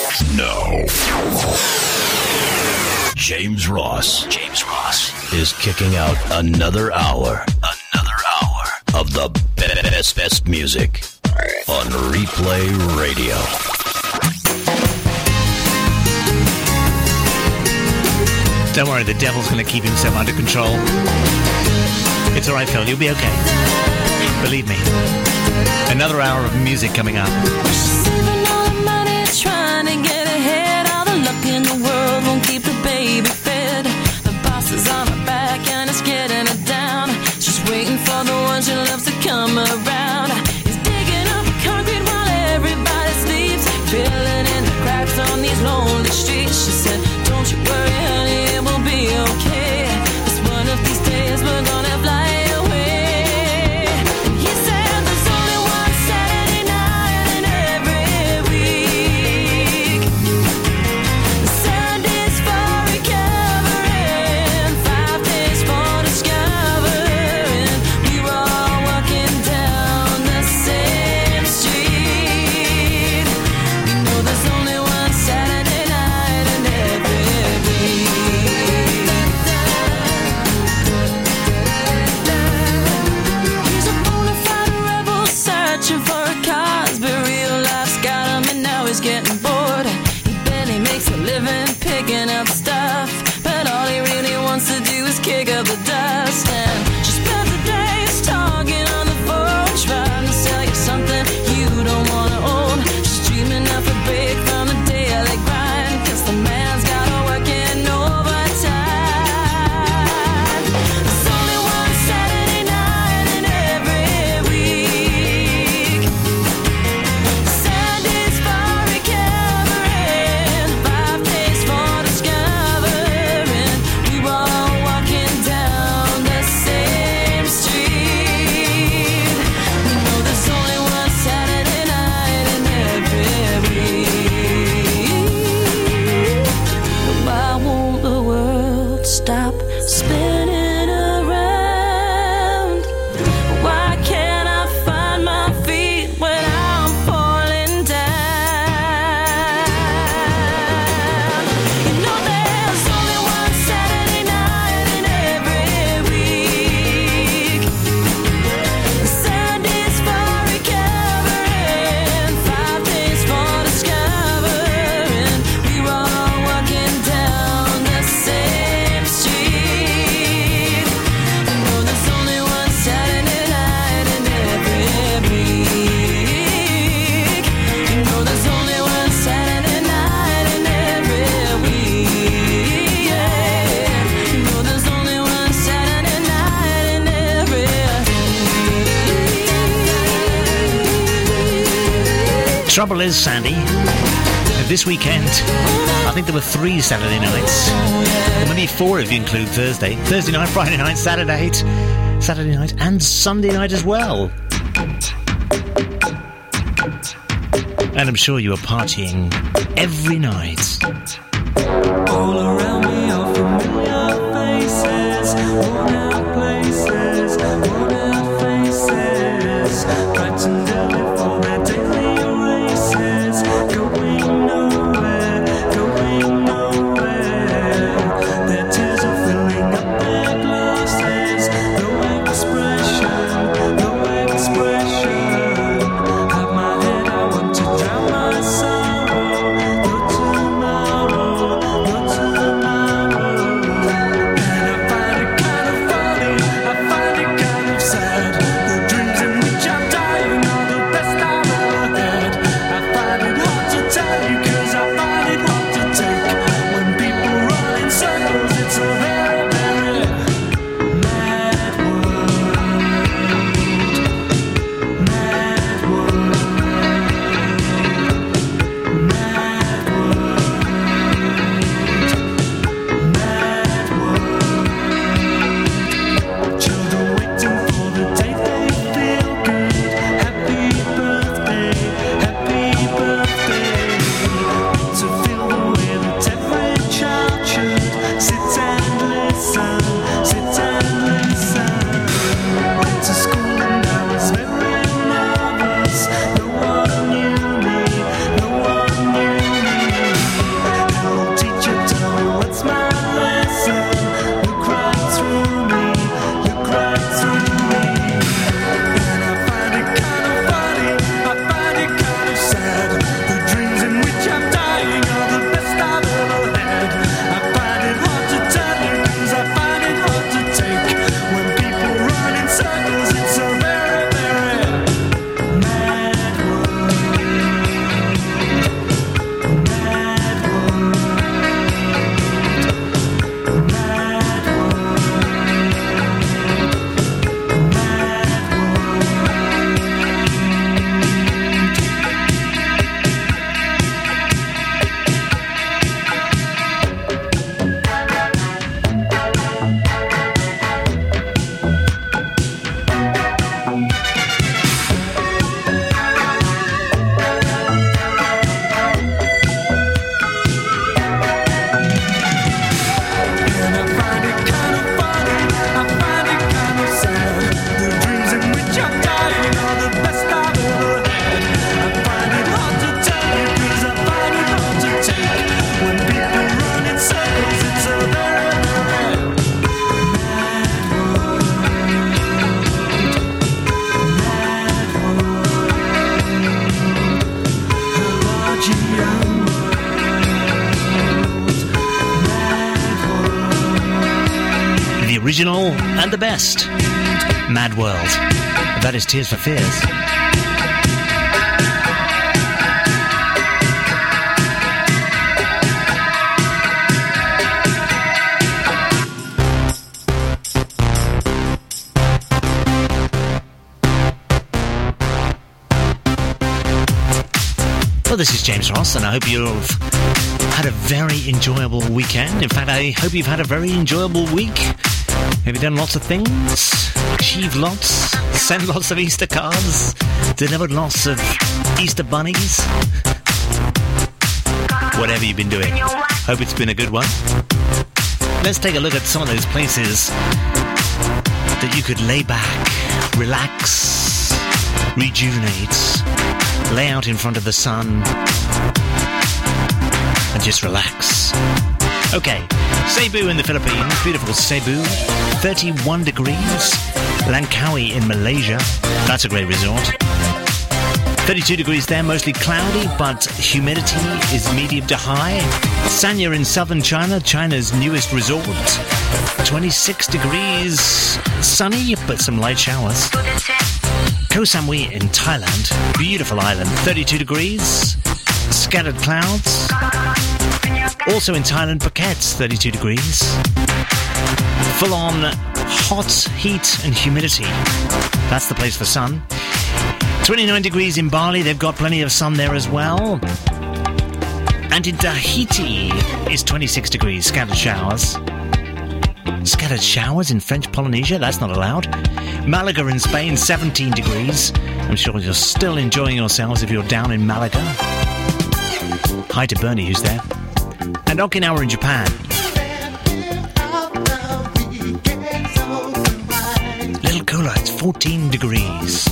No. James Ross is kicking out another hour of the best music on Replay Radio. Don't worry, the devil's going to keep himself under control. It's all right, Phil. You'll be okay. Believe me. Another hour of music coming up. Saving all the money, trying to get ahead. All the luck in the world won't keep the baby fed. The boss is on her back and it's getting her down. She's waiting for the one she loves to come around. He's digging up concrete while everybody sleeps, filling in the cracks on these lonely streets. She said, don't you worry, honey, it will be okay. It's one of these days we're gonna fly away. And he said there's only one Saturday night in every week. Sundays for recovering, 5 days for discovering. We were all walking down the same street. You know there's only one Saturday night in every week. He's a bona fide rebel searching for a cause, but real life's got him and now he's getting bored. He barely makes a living picking up stuff, but all he really wants to do is kick up the dust. And she spends the days talking on the phone, trying to sell you something you don't want to own. She's dreaming of a break from the daily grind, 'cause the man's got her working overtime. There's only one Saturday night in every week. Sundays for recovering, 5 days for discovering. We were all walking down the same street. We know there's only one Saturday night in every week. Why won't the world stop spinning around? Why can't I find my feet when I'm falling down? You know there's only one Saturday night in every week. Sundays for recovering, 5 days for discovering. We were all walking down the same street. You know there's only one Saturday night in every week. You know there's only one Saturday night in every week. Yeah. You know there's only one Saturday night in every week. Trouble is, Sandy, this weekend, I think there were 3 Saturday nights. Or maybe 4 if you include Thursday. Thursday night, Friday night, Saturday night, and Sunday night as well. And I'm sure you were partying every night. All around me are familiar faces, worn out places, worn out faces, frightened early for their daily races, going nowhere, going nowhere. Their tears are filling up their glasses, no expression, no expression. Have my head, I want to drown my sorrow, no tomorrow. original and the best. Mad World. That is Tears for Fears. Well, this is James Ross, and I hope you've had a very enjoyable weekend. In fact, I hope you've had a very enjoyable week. Have you done lots of things? Achieved lots? Sent lots of Easter cards? Delivered lots of Easter bunnies? Whatever you've been doing. Hope it's been a good one. Let's take a look at some of those places that you could lay back, relax, rejuvenate, lay out in front of the sun and just relax. Okay, Cebu in the Philippines, beautiful Cebu, 31 degrees. Langkawi in Malaysia, that's a great resort. 32 degrees there, mostly cloudy, but humidity is medium to high. Sanya in southern China, China's newest resort, 26 degrees, sunny, but some light showers. Koh Samui in Thailand, beautiful island, 32 degrees, scattered clouds. Also in Thailand, Phuket, 32 degrees. Full-on hot heat and humidity. That's the place for sun. 29 degrees in Bali, they've got plenty of sun there as well. And in Tahiti is 26 degrees, scattered showers. Scattered showers in French Polynesia? That's not allowed. Malaga in Spain, 17 degrees. I'm sure you're still enjoying yourselves if you're down in Malaga. Hi to Bernie, who's there. And Okinawa in Japan. Little cooler, it's 14 degrees.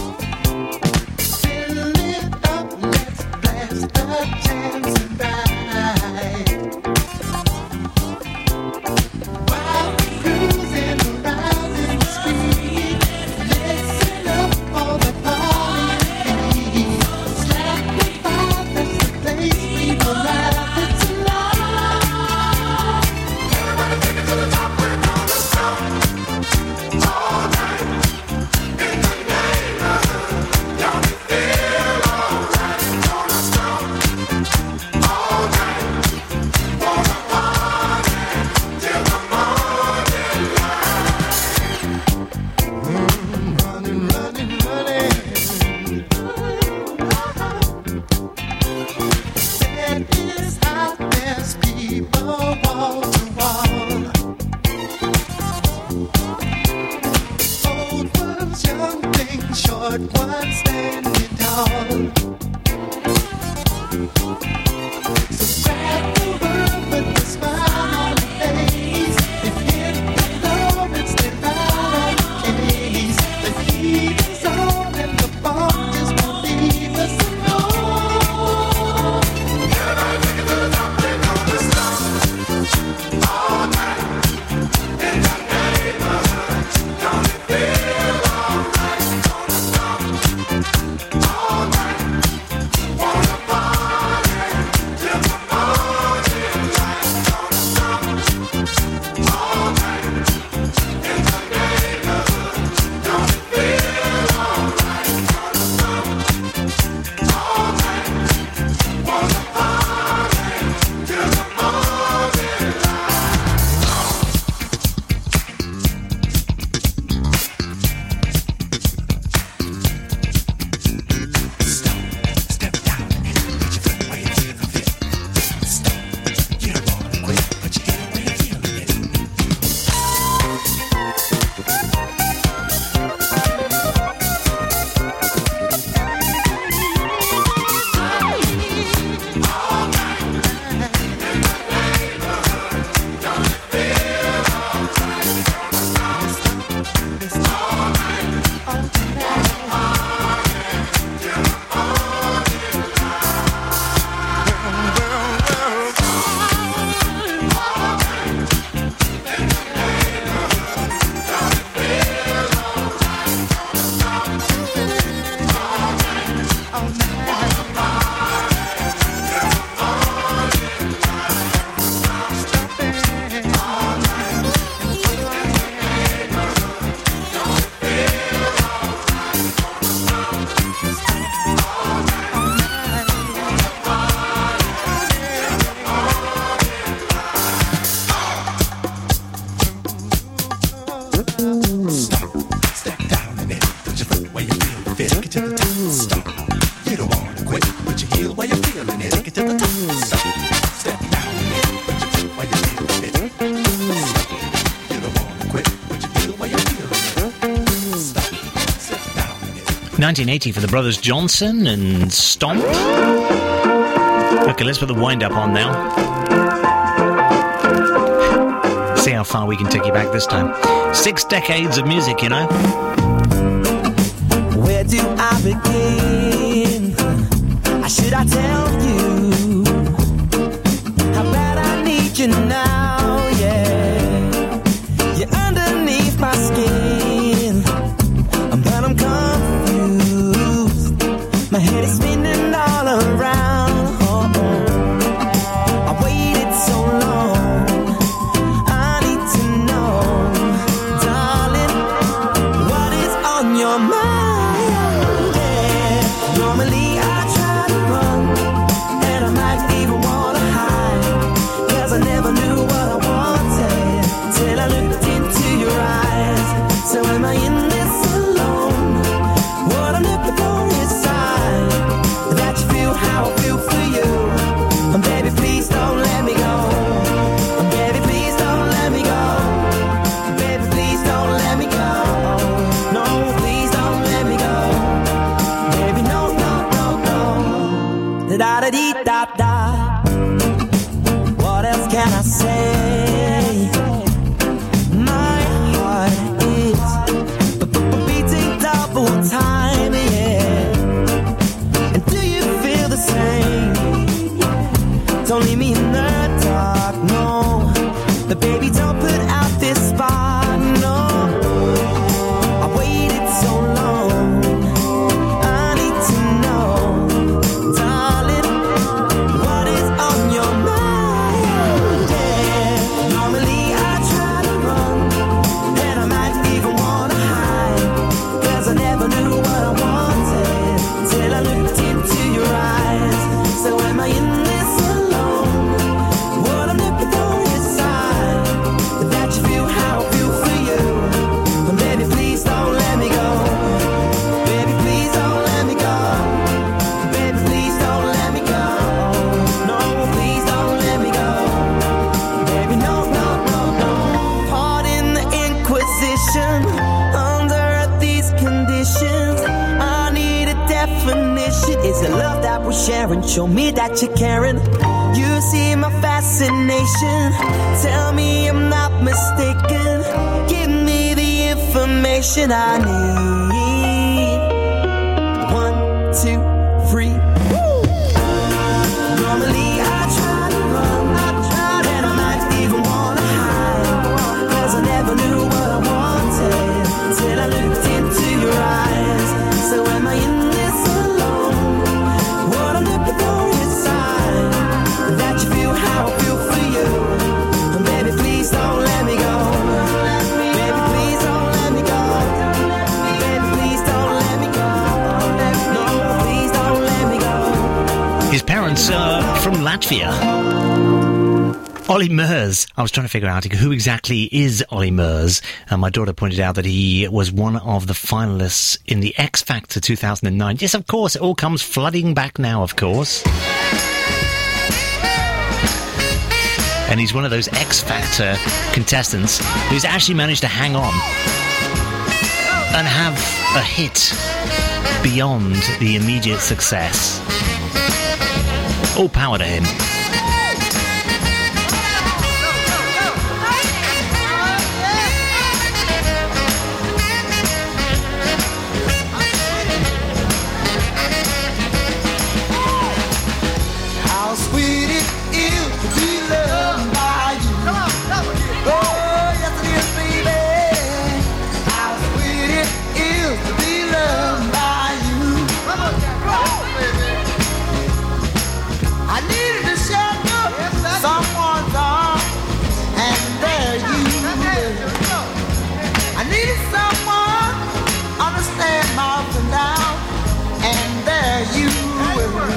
1980 for the Brothers Johnson and Stomp. Okay, let's put the wind-up on now. See how far we can take you back this time. 6 decades of music, you know. Where do I begin? Should I tell you how bad I need you now? Yeah, you're underneath my skin, but I'm confused. My head is spinning all around. I waited so long. I need to know, darling, what is on your mind? Yeah, normally I try to run, and I might even wanna hide, 'cause I never knew what I wanted till I looked into your eyes. So am I in this alone? What I'm looking for is sign that you feel how I feel for you. And baby, please don't let me go. And baby, please don't let me go. Baby, please don't let me go. No, please don't let me go. Baby, no, no, no, no. Da da dee da da. What else can I say? My heart is beating double time, yeah. And do you feel the same? Don't leave me in the dark, no. But baby, don't put out this spark, no. I waited so long. I need to know, darling, what is on your mind? Yeah. Normally I try to run, and I might even wanna hide, 'cause I never knew what I wanted till I looked into your eyes. So am I in this alone? What I'm looking for is sign that you feel how I feel for you. But baby, please don't let me go. Baby, please don't let me go. Baby, please don't let me go. No, please don't let me go. Baby, no, no, no, no. Pardon the Inquisition. Under these conditions, I need a definition. Is it love that we're sharing? Show me that you're caring. You see my fascination. Tell me I'm not mistaken. Give me the information I need. 1, 2, 3. Normally I try to run, and I might even wanna hide, 'cause I never knew what I wanted till I looked into your eyes. So am I in this alone? What I'm looking for is sign that you feel how I feel for you. And baby, please don't let me go. Baby, please don't let me go. Baby, please don't let me go. No, please don't let me go. His parents are from Latvia. Ollie Murs. I was trying to figure out who exactly is Ollie Murs. My daughter pointed out that he was one of the finalists in the X Factor 2009. Yes, of course, it all comes flooding back now, of course. And he's one of those X Factor contestants who's actually managed to hang on and have a hit beyond the immediate success. All power to him. How sweet it is to be loved by you. Oh, yes it is, baby. How sweet it is to be loved by you. I needed to shelter someone's arms, and there you were. I needed someone understand my ups and downs, and there you were.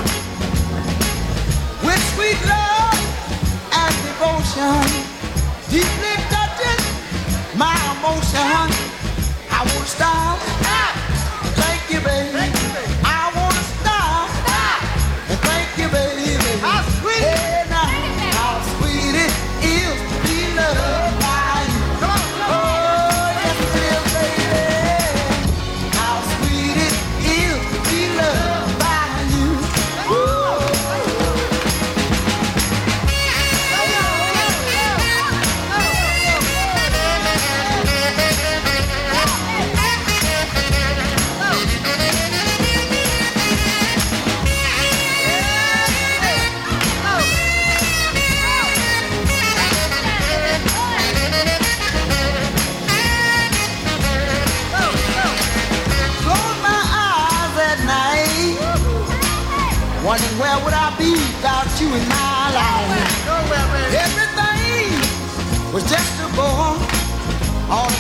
With sweet love and devotion, deeply touching my emotion. I won't stop. Thank you, baby. I won't stop. Thank you, baby. How sweet. Hey, now, how sweet it is to be loved by you. Oh, yes it is, baby. How sweet it is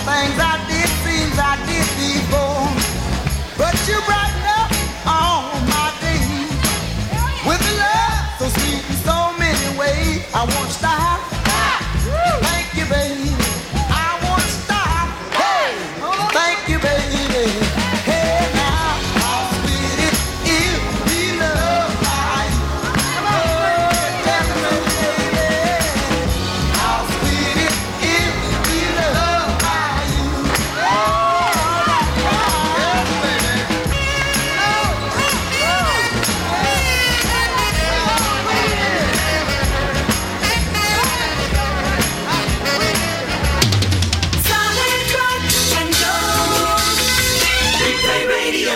things I did, things I did before. But you brighten up all my days with a love so sweet in so many ways. I won't stop. Thank you, baby. I won't stop. Hey, thank you, baby. Hey, now, how sweet it is to be loved by you. Oh, tell me, baby, how sweet it is to be loved by you. Solid rock and roll. Replay Radio.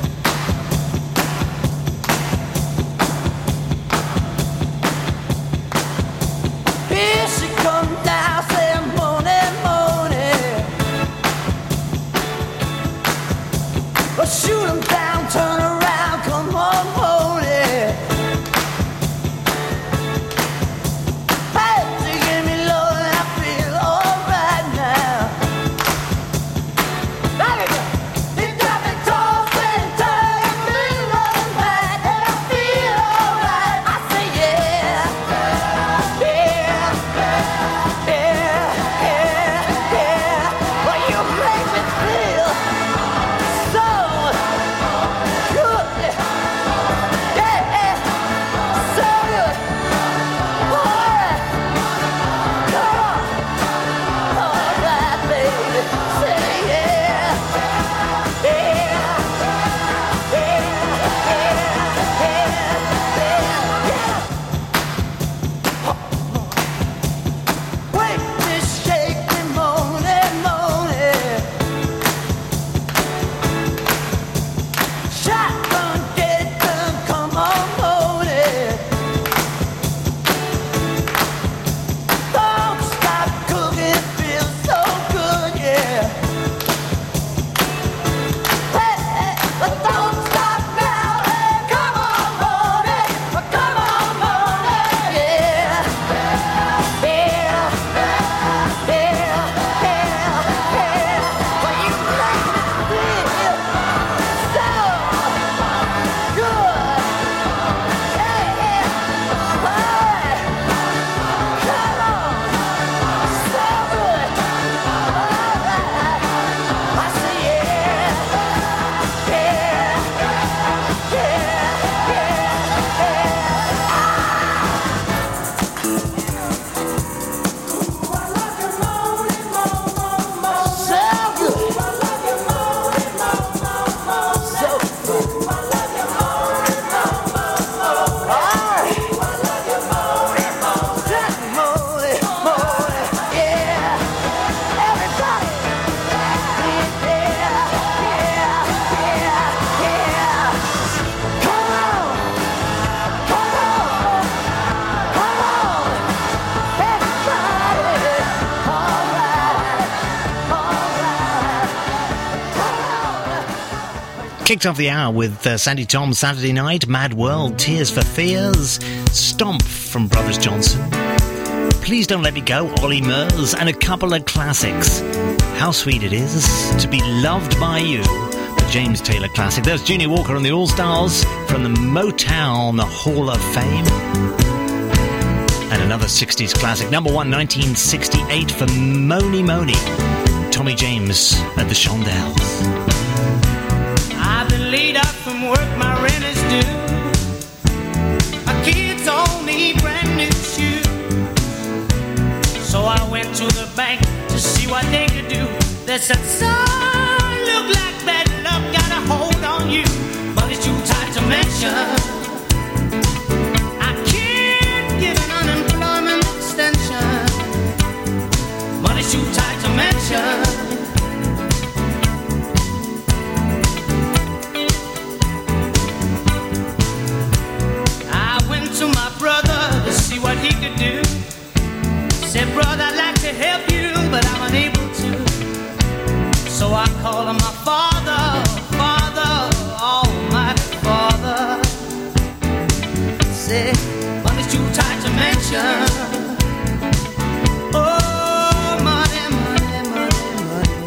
Here she comes down, saying morning, morning. Well, shoot 'em down, turn around, come on, morning. Hey, she give me love and I feel alright now. It got me tossing, turning, feeling right, and I feel alright. I say yeah. Well, you make me feel so good. Yeah, so good. Alright, come on. Alright, baby. Say yeah. Wake me, shake me, moaning, moaning. Shotgun, get done, come on, moaning. Don't stop cooking, it feels so good, yeah. Hey, hey, but don't stop now, hey, come on, moaning, yeah. Well, you make me feel so good. Alright, come on, so good. Alright, I say Kicked off the hour with Sandy Tom, Saturday Night, Mad World, Tears for Fears, Stomp from Brothers Johnson, Please Don't Let Me Go, Ollie Murs, and a couple of classics. How Sweet It Is to Be Loved by You, the James Taylor classic. There's Junior Walker and the All-Stars from the Motown Hall of Fame. And another 60s classic, number one, 1968 for Moni Moni, Tommy James at the Shondells. I've been laid out from work, my rent is due. My kids all need brand new shoes. So I went to the bank to see what they could do. They said, son, look like bad luck got a hold on you. But it's too tight to mention. I can't give an unemployment extension. Money's too tight to mention. What he could do. Said, brother, I'd like to help you, but I'm unable to. So I called him my father, Father, Almighty Father. Said, money's too tight to mention. Oh, money, money, money, money.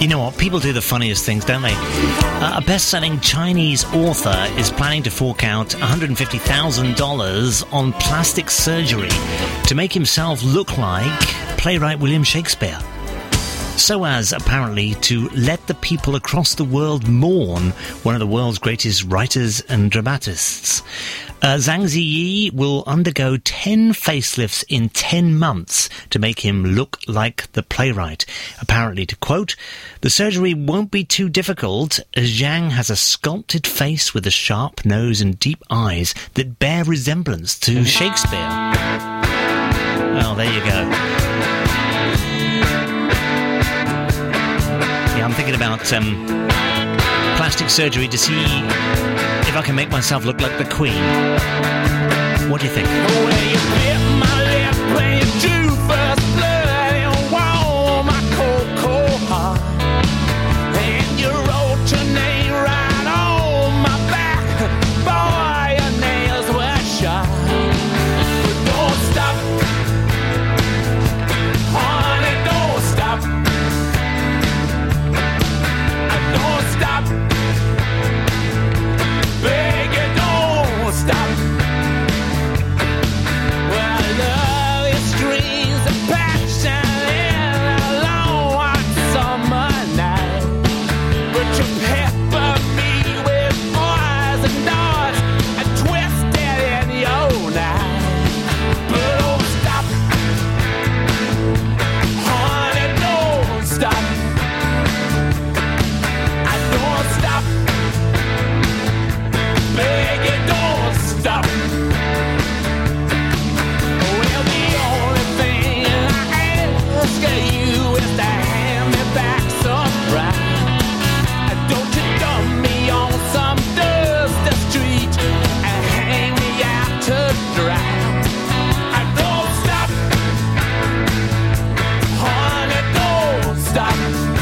know what? People do the funniest things, don't they? A best-selling Chinese author is planning to fork out $150,000 on plastic surgery to make himself look like playwright William Shakespeare, so as, apparently, to let the people across the world mourn one of the world's greatest writers and dramatists. Zhang Ziyi will undergo 10 facelifts in 10 months to make him look like the playwright. Apparently, to quote, "The surgery won't be too difficult, as Zhang has a sculpted face with a sharp nose and deep eyes that bear resemblance to Shakespeare." Well, there you go. Yeah, I'm thinking about plastic surgery to see if I can make myself look like the Queen. What do you think? Well, you bit my lip when you drew first blood and warmed my cold, cold heart. And you wrote your name right on my back. Boy, your nails were sharp. But don't stop, honey, don't stop. Don't stop. Beg you, don't stop. Well, love is streams of passion in a long hot summer night. But you pepper me with poison darts and twist it in your knife. But don't stop, honey, don't stop. I don't stop. Beg you, don't stop. Well, the only thing I ask of you is to hand me back some pride. Don't you dump me on some dusty street and hang me out to dry. I don't stop. Honey, don't stop.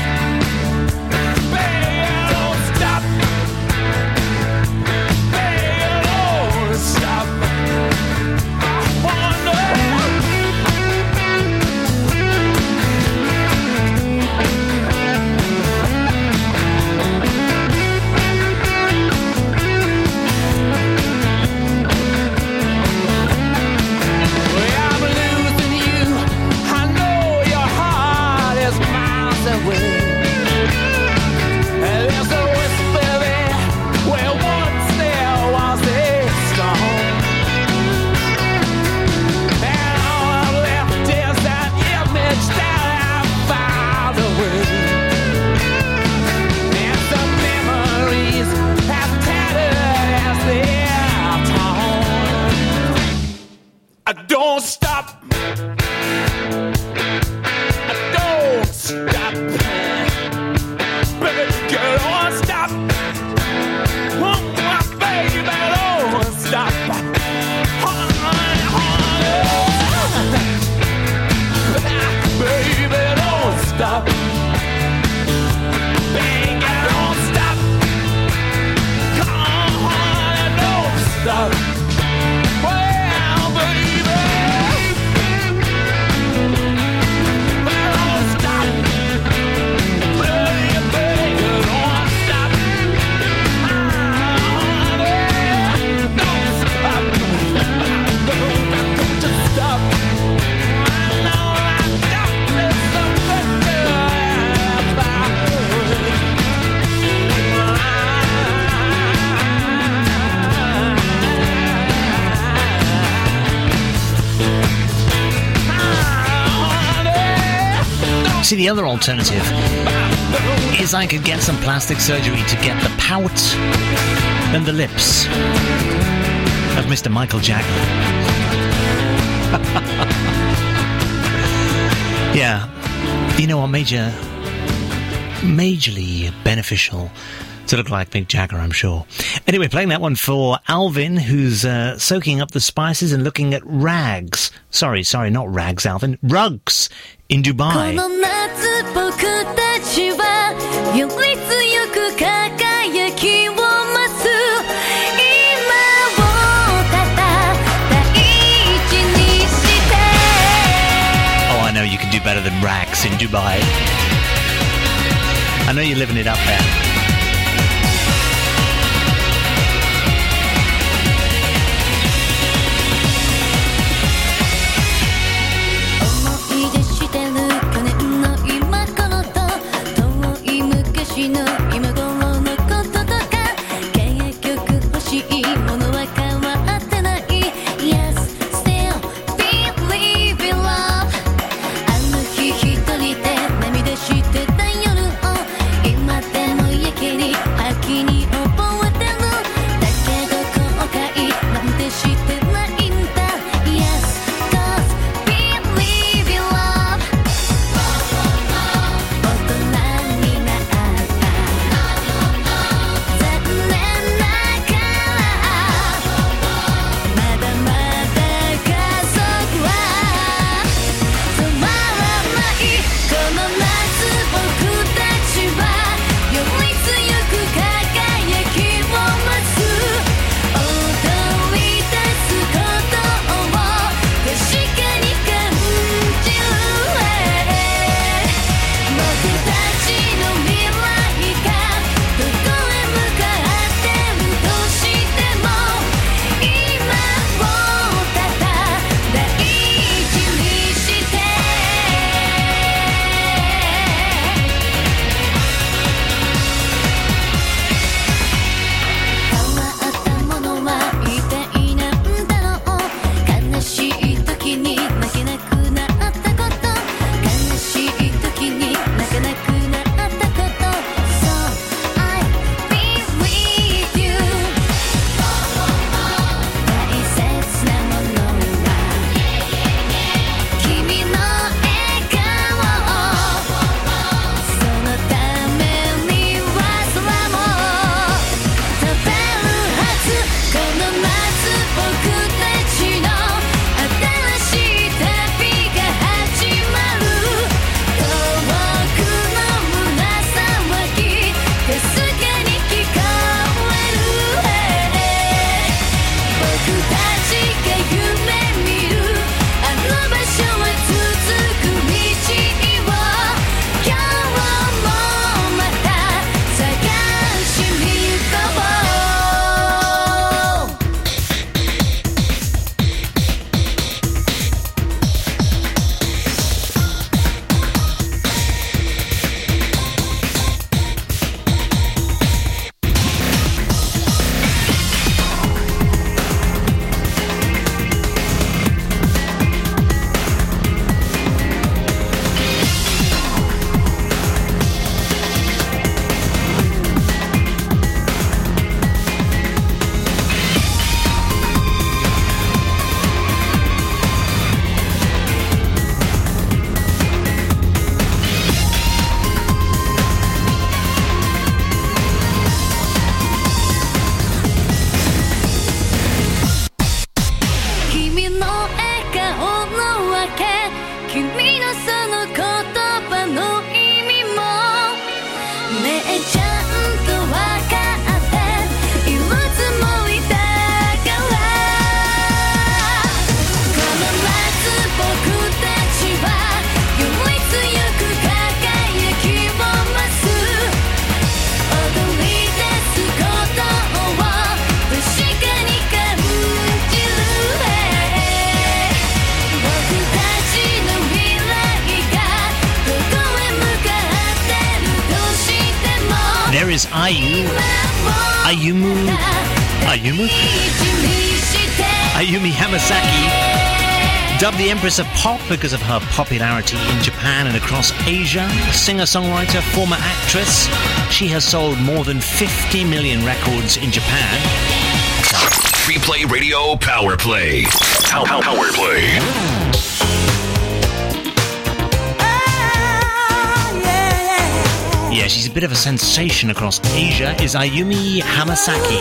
Beg you, don't stop. Stop. I wonder. Well, I'm losing you. I know your heart is miles away. There's a whisper there where once there was a storm. And all I've left is that image that I filed away. And some memories as tattered as they are torn. I don't stop. I don't stop. Baby, girl, don't stop. Oh, my baby, don't stop. Honey, honey. Baby, don't stop. Baby, don't stop. Come on, honey, don't stop. Well, baby, don't stop. Baby, don't stop. Don't stop. Don't just stop. I know I got this something to See, the other alternative is I could get some plastic surgery to get the pout and the lips of Mr. Michael Jagger. Yeah, you know what, majorly beneficial to look like Mick Jagger, I'm sure. Anyway, playing that one for Alvin, who's soaking up the spices and looking at rags. Sorry, not rags, Alvin. Rugs in Dubai. この夏僕たちはより強く輝きを増す今をただ大事にして Oh, I know you can do better than rags in Dubai. I know you're living it up there. Is Ayumi Hamasaki, dubbed the Empress of Pop because of her popularity in Japan and across Asia. A singer-songwriter, former actress, she has sold more than 50 million records in Japan. Replay Radio Power Play. Power Play. Yeah, she's a bit of a sensation across Asia, is Ayumi Hamasaki.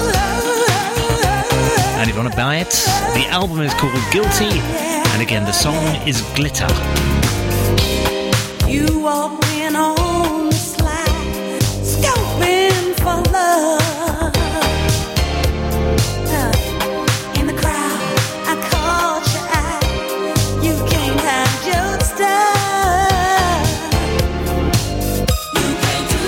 And if you want to buy it, the album is called Guilty, and again, the song is Glitter. You walk in on the slide, scoping for love. In the crowd, I caught your eye. You can't hide your stuff. You can't do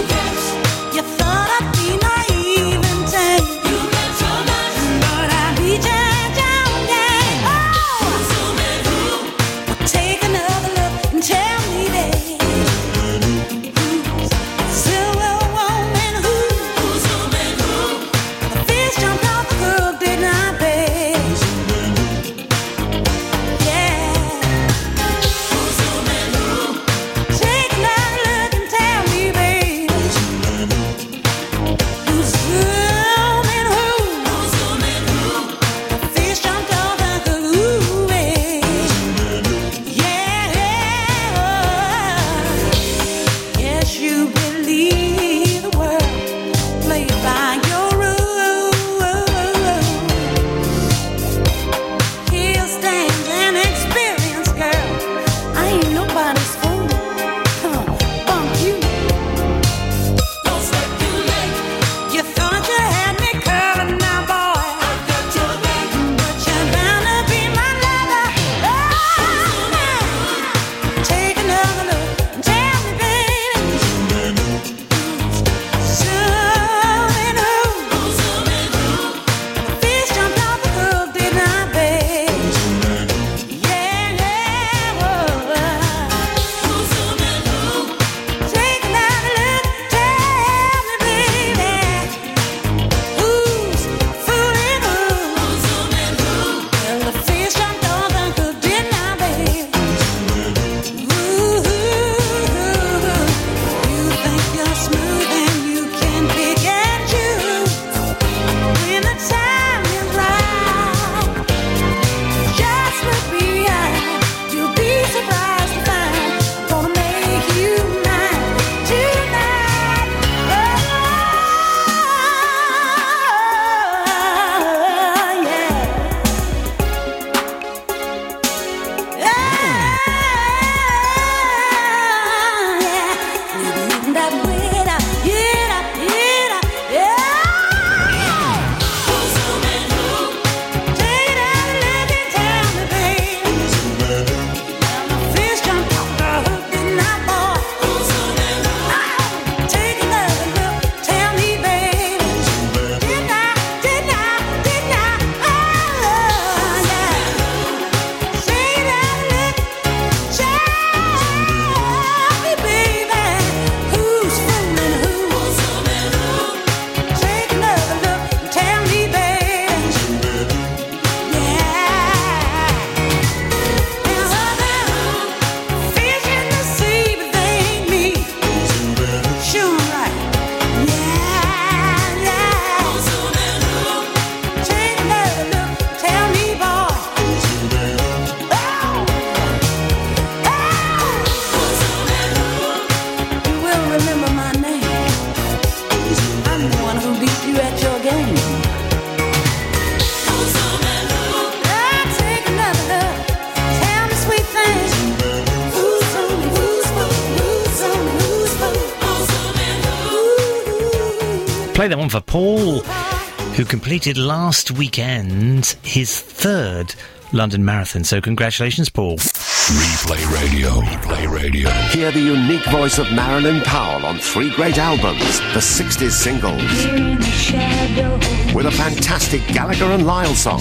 Play that one for Paul, who completed last weekend his third London Marathon. So congratulations, Paul. Replay Radio. Replay Radio. Hear the unique voice of Marilyn Powell on 3 great albums, the 60s singles. With a fantastic Gallagher and Lyle song.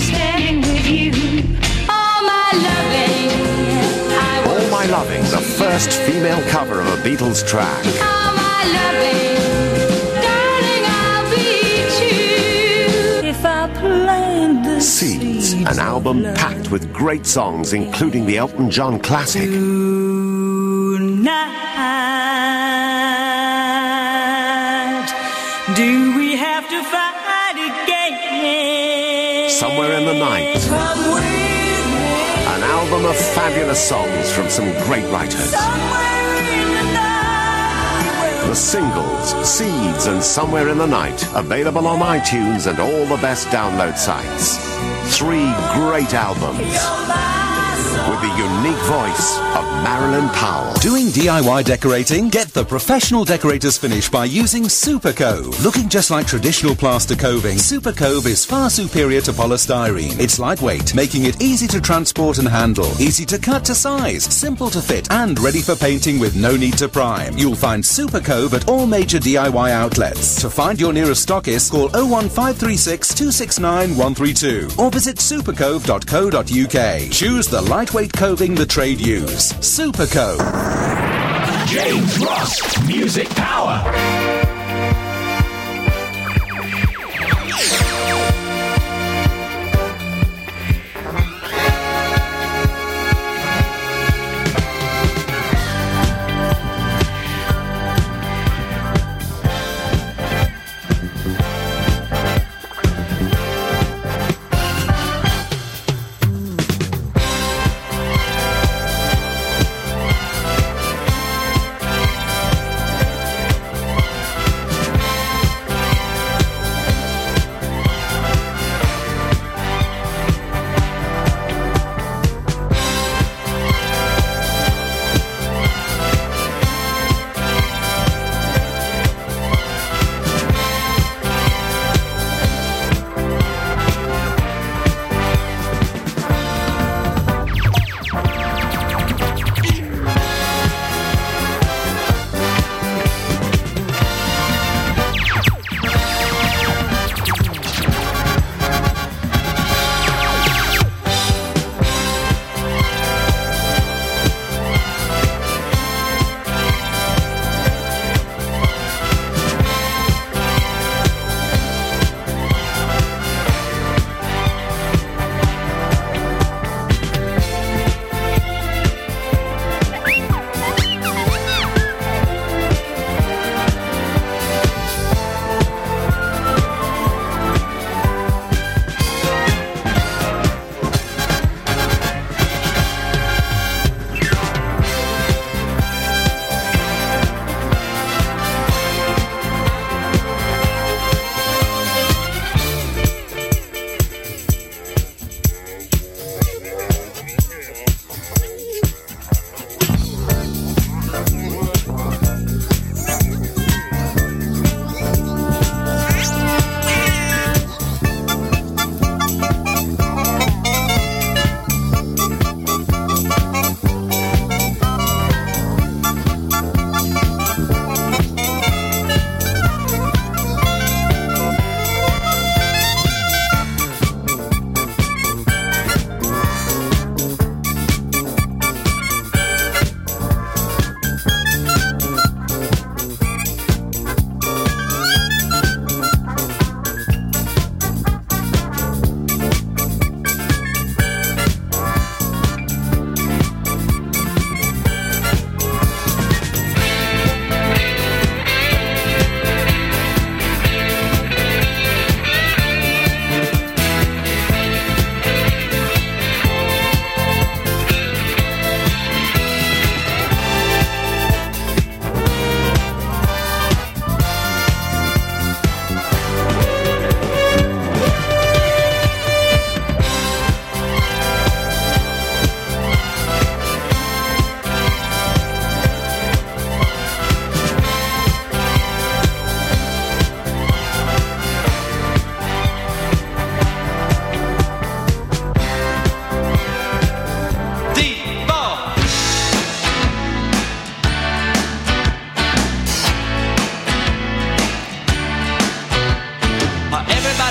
All My Loving, the first female cover of a Beatles track. Seeds, an album packed with great songs, including the Elton John classic. Tonight, do we have to fight again? Somewhere in the Night. An album of fabulous songs from some great writers. The singles, Seeds and Somewhere in the Night, available on iTunes and all the best download sites. 3 great albums with the unique voice of Marilyn Powell. Doing DIY decorating? Get the professional decorator's finish by using Super Cove. Looking just like traditional plaster coving, Super Cove is far superior to polystyrene. It's lightweight, making it easy to transport and handle, easy to cut to size, simple to fit, and ready for painting with no need to prime. You'll find Super Cove at all major DIY outlets. To find your nearest stockist, call 01536 269 132 or visit supercove.co.uk. Choose the lightweight coving the trade use. Super Cove. James Ross, Music Power.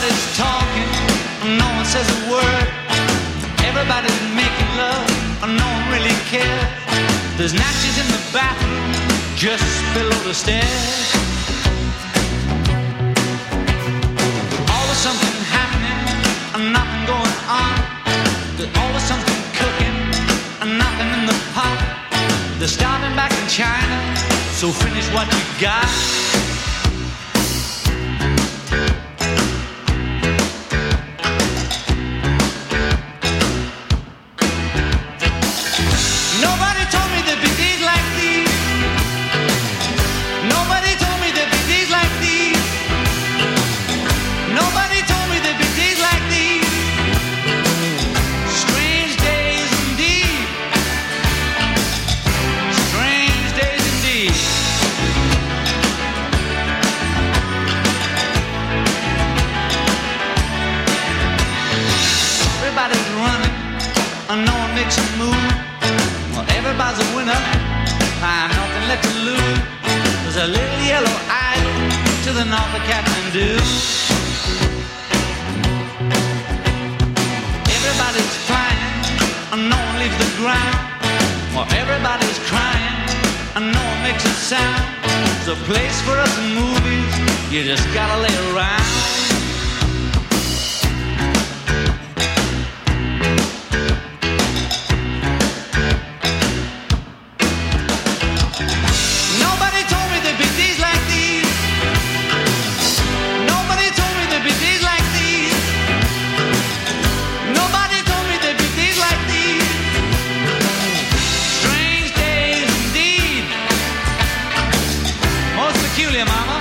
Everybody's talking, no one says a word. Everybody's making love, no one really cares. There's natches in the bathroom, just below the stairs. Always something happening, nothing going on. There's always something cooking, nothing in the pot. They're starting back in China, so finish what you got. Nobody told me there'd be days like these. Nobody told me there'd be days like these. Nobody told me there'd be days like these. Strange days indeed. Strange days indeed. Everybody's running, and no one makes a move. Well, everybody's a winner, I'm nothing left to lose. There's a little yellow island to the north of Kathmandu. Everybody's flying, and no one leaves the ground. Well, everybody's crying, and no one makes a sound. There's a place for us in movies, you just gotta lay around. Nobody told me there'd be days like these. Nobody told me there'd be days like these. Nobody told me there'd be days like these. Strange days indeed. Most peculiar, mama.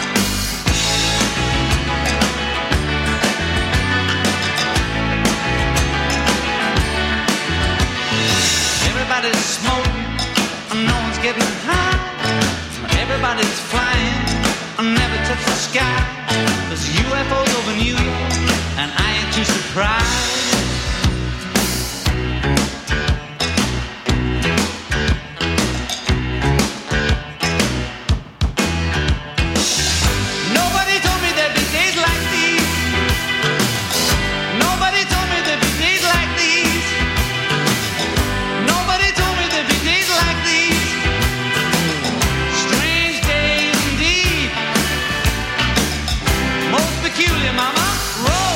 Everybody's smoking, and no one's getting high. Everybody's flying, and never touch the sky. There's UFOs over New York, and I ain't too surprised. Nobody told me there'd be days like these. Nobody told me there'd be days like these. Nobody told me there'd be days like these. Strange days indeed. Most peculiar, mama. Roll.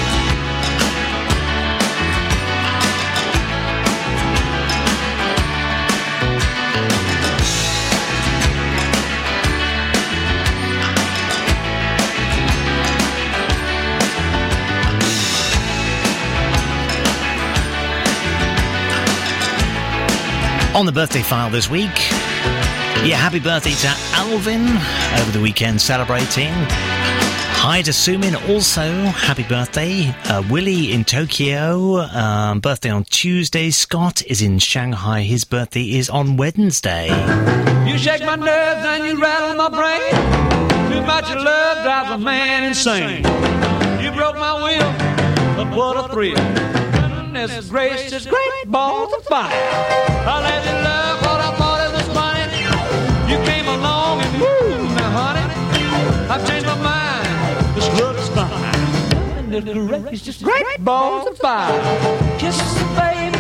On the birthday file this week, yeah, happy birthday to Alvin over the weekend celebrating. Hi to Sumin, also happy birthday. Willie in Tokyo, birthday on Tuesday. Scott is in Shanghai, his birthday is on Wednesday. You shake my nerves and you rattle my brain. Too much of love drives a man insane. You broke my will, but what a thrill. Goodness gracious, great balls of fire. I let you love what I thought it was funny. You came along and woo, now honey, I've changed my mind. This love is fine. Goodness gracious, great balls of fire. Kisses, baby.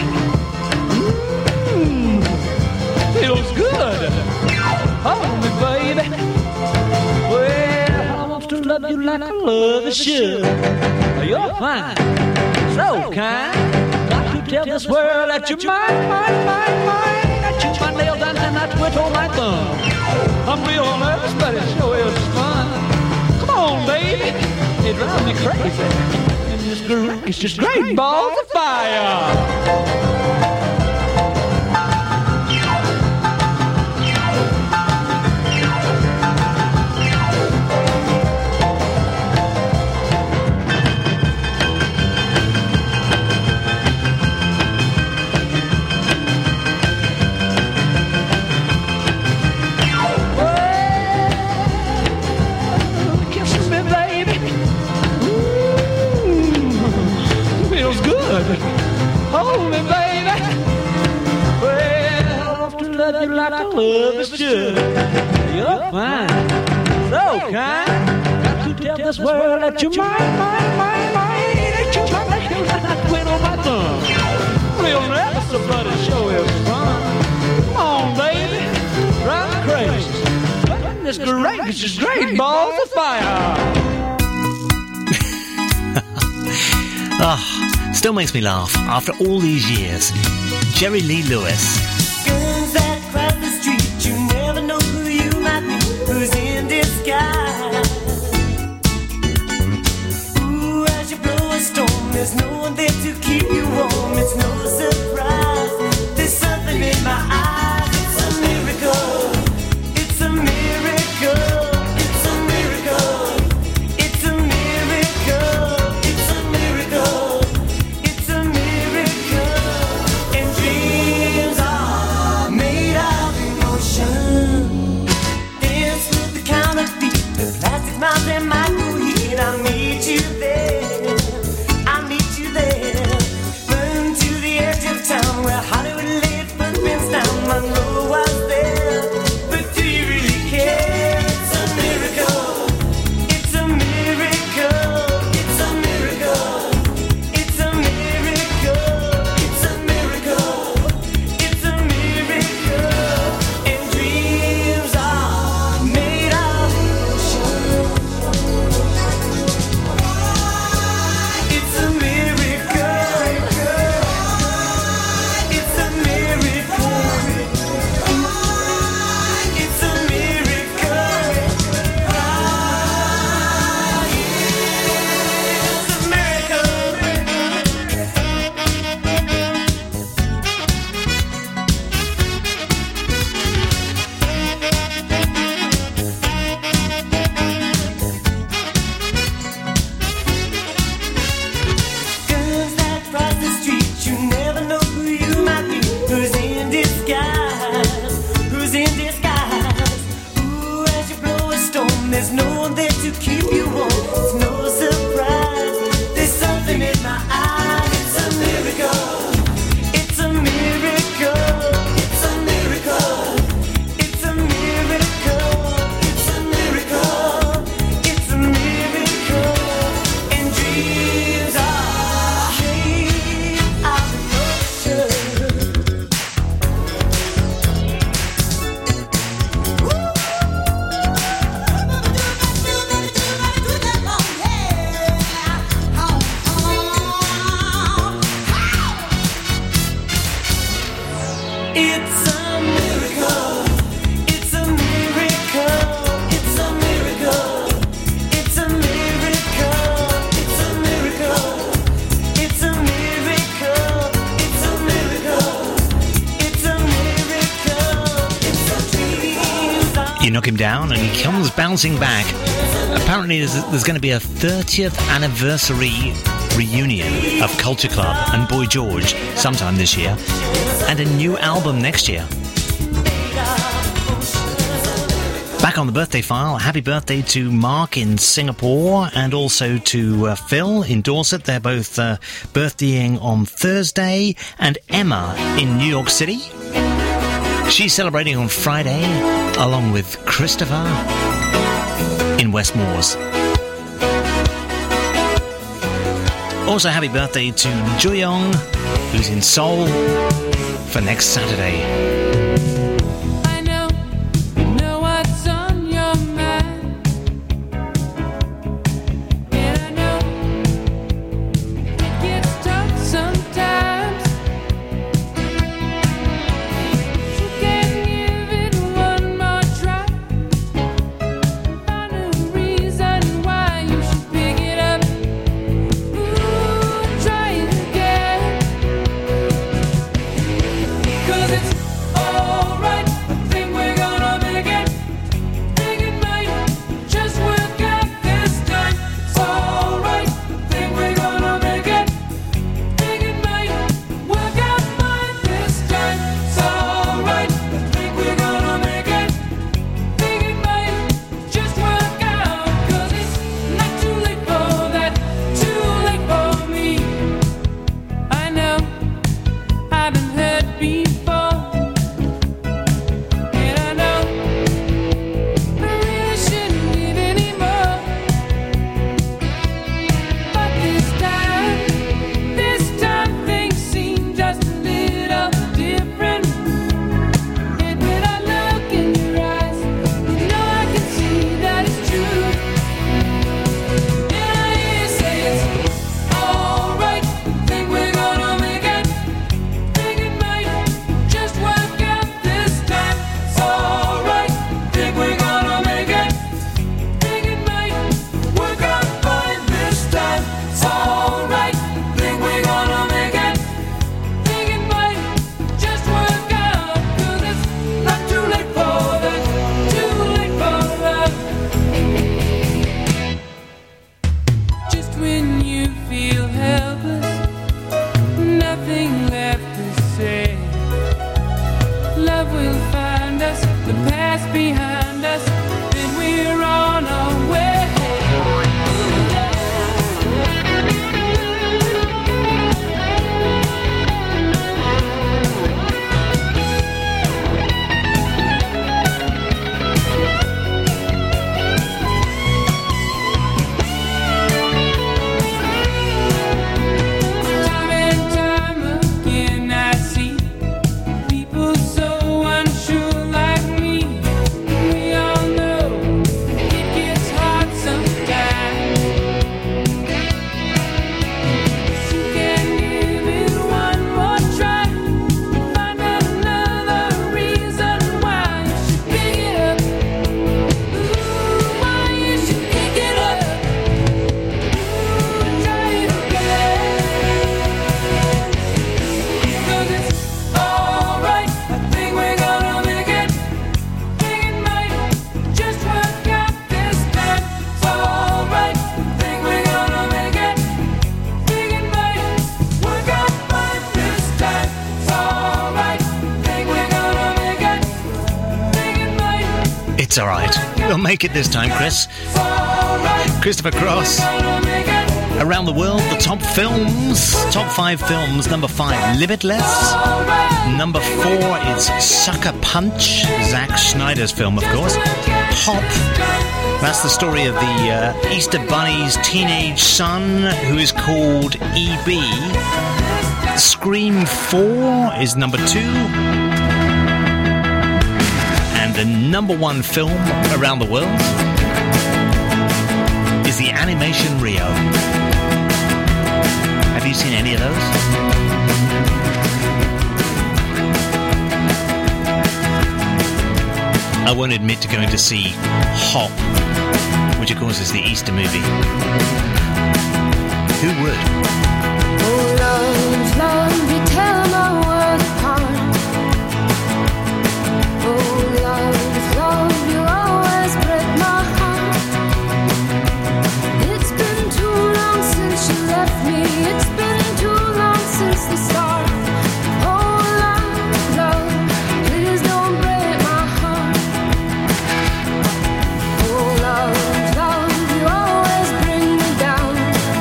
Feels good. Hold me, baby. Well, I want to love you like I love you should. You're fine, so kind. Got to tell this world that you're mine. That you my nails and I twitch on my thumb. I'm real nervous, but it sure is fun. Come on, baby. It drives me crazy. And it's just great balls of fire. Hold me, baby. Well, I want to love you like I love you should. You're fine, so kind. Got to tell this world that you mine, that you might quit on my thumb. Real never somebody show is fun. Come on, baby, drive me crazy. Goodness gracious, great balls of fire. Oh, still makes me laugh after all these years. Jerry Lee Lewis. Girls that cross the street, you never know who you might be, who's in disguise. Ooh, as you blow a storm, there's no one there to keep you warm. It's no surprise, there's something in my eyes. It's a miracle, it's a miracle. Mountain might go heat, I'll meet you there. I'll meet you there. Burn to the edge of town where Hollywood laid footprints down. Monroe was there, but do you really care? It's a miracle. It's a miracle. It's a miracle. It's a miracle. It's a miracle. It's a miracle. And dreams are made of emotion. It's a miracle. It's a miracle. It's a miracle. It's a Girls that cross the street, you never know who you might be, who's in disguise, who's in disguise. Ooh, as you blow a storm, there's no one there to keep you warm. It's no surprise, there's something in my eyes. It's a miracle, it's a miracle, it's a miracle, it's a miracle, it's a miracle, it's a miracle. And dreams are made of emotion. It's a miracle. It's a miracle. It's a miracle. It's a miracle. It's a miracle. It's a miracle. It's a miracle. It's a miracle. It's a dream. You knock him down and he comes bouncing back. Apparently there's going to be a 30th anniversary reunion of Culture Club and Boy George sometime this year, and a new album next year. Back on the birthday file, happy birthday to Mark in Singapore and also to Phil in Dorset. They're both birthdaying on Thursday. And Emma in New York City. She's celebrating on Friday, along with Christopher in West Moors. Also, happy birthday to Joyoung, who's in Seoul, for next Saturday. I know what's on your mind, and I know it gets tough sometimes. You can give it one more try. Find a reason why you should pick it up. Ooh, try it again. 'Cause it's you feel helpless, nothing left to say. Love will find us, the past behind us, then we're on our way. It's all right. We'll make it this time, Chris. Christopher Cross. Around the world, the top films. Top 5 films. Number 5, Limitless. Number 4 is Sucker Punch. Zack Snyder's film, of course. Hop. That's the story of the Easter Bunny's teenage son, who is called E.B. Scream 4 is number 2. And the number 1 film around the world is the animation Rio. Have you seen any of those? I won't admit to going to see Hop, which of course is the Easter movie. Who would? Oh, love, love, you tear my world apart. Oh, love, love, you always break my heart. It's been too long since you left me. It's been too long since the start. Oh, love, love, please don't break my heart. Oh, love, love, you always bring me down.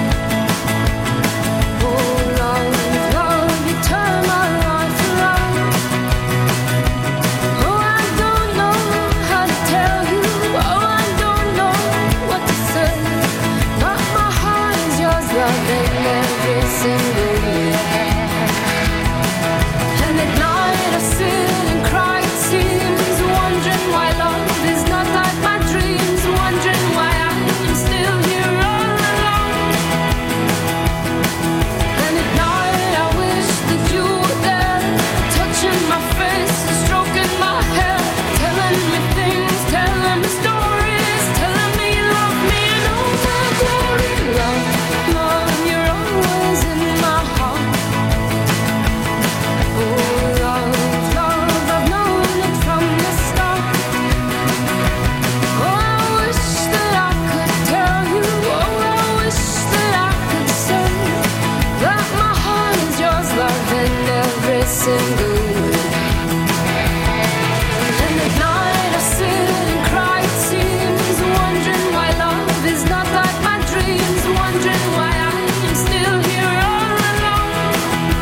Oh, love, love, you turn my life around. Oh, I don't know how to tell you. Oh, I don't know what to say. But my heart is yours, loving every single day. And at night I sit and cry, it seems, wondering why love is not like my dreams, wondering why I'm still here all alone. And at night I wish that you were there, touching my face, stroking my hair, telling me things, telling me stories, telling me you love me and all my glory. Love, love, you're always in my heart. Oh, love, love, I've known it from the start. Oh, I wish that I could tell you. Oh, I wish that I could say that my heart is yours, loving every single day. And at night I sit and cry, it seems, wondering why love is not like my dreams, wondering why I'm still here all alone.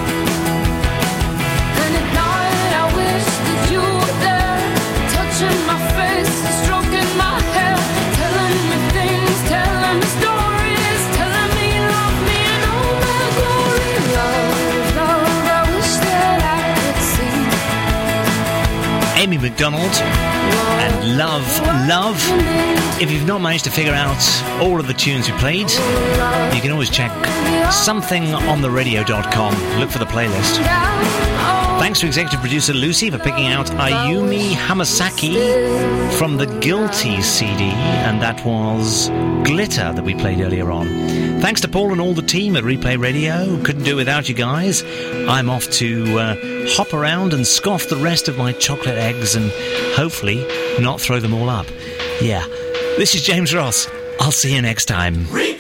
And at night I wish that you were there, touching my face, stroking my hair, telling me things, telling me stories, telling me you love me and all my glory. Love, love, I wish that I could see. Amy McDonald and Love, Love. If you've not managed to figure out all of the tunes we played, you can always check somethingontheradio.com. Look for the playlist. Thanks to executive producer Lucy for picking out Ayumi Hamasaki from the Guilty CD, and that was Glitter that we played earlier on. Thanks to Paul and all the team at Replay Radio. Couldn't do it without you guys. I'm off to hop around and scoff the rest of my chocolate eggs and hopefully not throw them all up. Yeah, this is James Ross. I'll see you next time.